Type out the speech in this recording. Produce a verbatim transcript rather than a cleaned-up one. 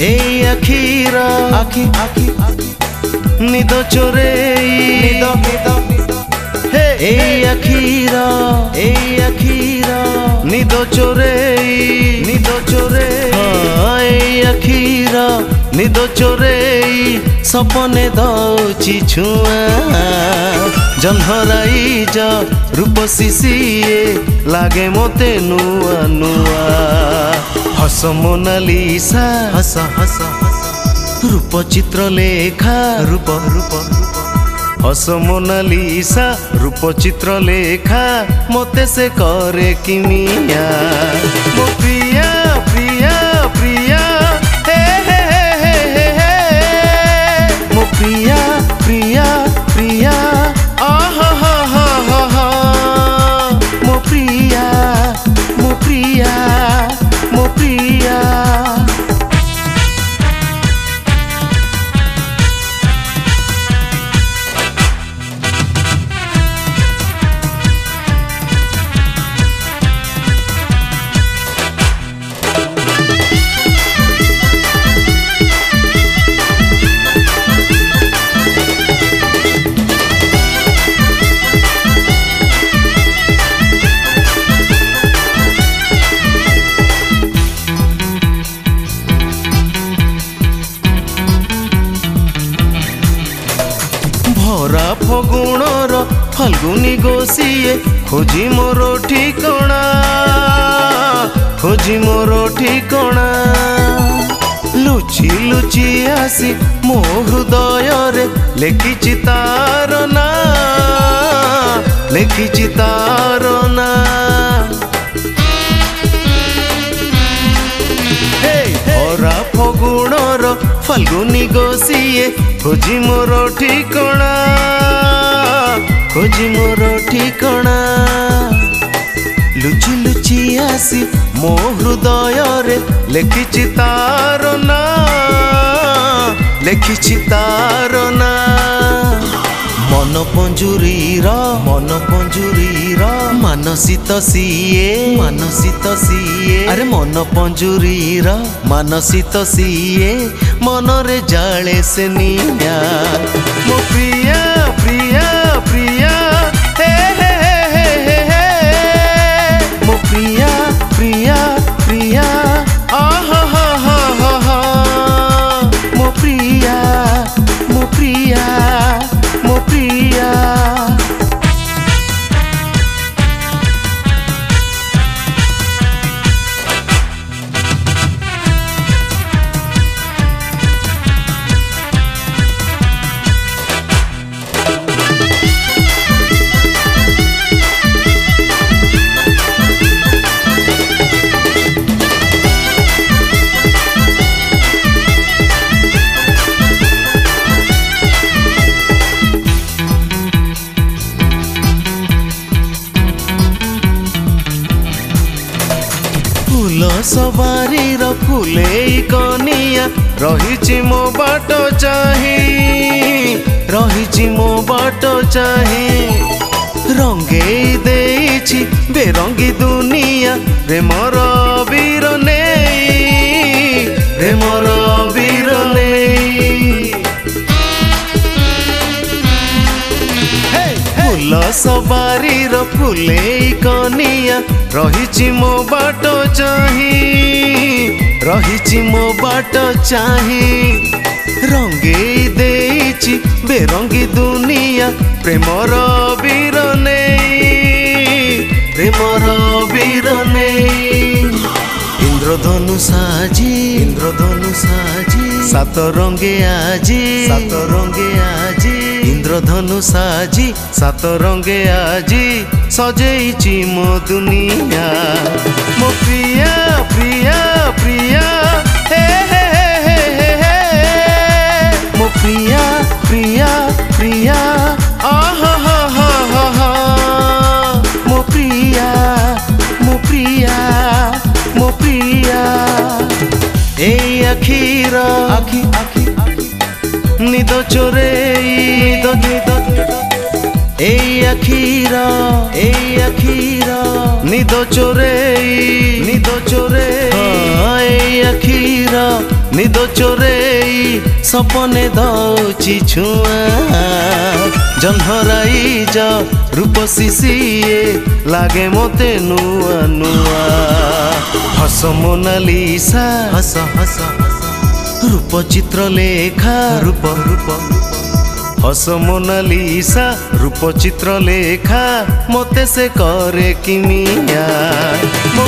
এই আখির আখি আখি নিদ চোরেই নিদ নিদ হে এই আখির এই আখির নিদ চোরেই নিদ চোরে এই আখির নিদ চোরেই সপনে দৌছি ছুয়া জহ্নরাই যা রূপসী সিয়ে লাগে মতে নুয়া নুয়া হস মোনালিসা হস হস রূপ চিত্র লেখা রূপ রূপ হস মোনালিসা রূপ চিত্র লেখা মতে সে করে কিমিয়া মো প্রিয়া প্রিয়া প্রিয়া হে হে হে হে হে মো প্রিয়া প্রিয়া প্রিয়া আহ হা হা হা হা মো প্রিয়া মো প্রিয়া মো প্রিয়া भरा फगुणर फाल्गुनी गोसिए खोजी मोर ठिकणा खोजी मोर ठिकणा लुचि लुचि आसी मो हृदय रे लेखिछि तार ना लेखिछि तार ना भरा फगुणर फाल्गुनी गोसिए खोजी मोर ठिकणा खोजी मोर ठिकणा लुचि लुचि आसी मो हृदय रे लेखिछि तार ना लेखिछि तार ना मन पंजुरीर मन पंजुरीर मानसित सिए मानसित सिए अरे मन पंजुरीर मानसित सिए मन रे जाले से निया मो प्रिया प्रिया प्रिया हे हे हे हे हे मो प्रिया प्रिया प्रिया आह हा हा हा हा मो प्रिया मो प्रिया मो प्रिया फूल सवारी र फूले कनिया रही मो बाट चाही रही मो बाट चाही रंगे देछि बेरंगी दुनिया प्रेमर वीर नहीं प्रेमर वीर नहीं फूल सवारी र फूले कनिया रही मो बाट चाही रही मो बाट चाही रंगे देछि बेरंगी दुनिया प्रेमर वीर नहीं प्रेमर वीर नहीं इंद्रधनु साजी इंद्रधनु साजी सात रंगे आजी सात रंगे आजी इंद्रधनु साजी सात रंगे आजी सजेइछि मो दुनिया मो प्रिया प्रिया प्रिया हे हे हे हे हे मो प्रिया प्रिया प्रिया आह हा हा हा हा मो प्रिया मो प्रिया मो प्रिया এই আখির আখি আখি নিদ চোরেই নিদ নিদ এই আখির এই আখির নিদ চোরেই নিদ চোরে এই আখির निद चोरेई सपने दौची छुआ जन्हराई जा रूपसी सीए लागे मोते नुआ नुआ हस मोनालिसा हस हस रूप चित्र लेखा रूप रूप हस मोनालिसा रूप चित्र लेखा मोते से करे किमिया।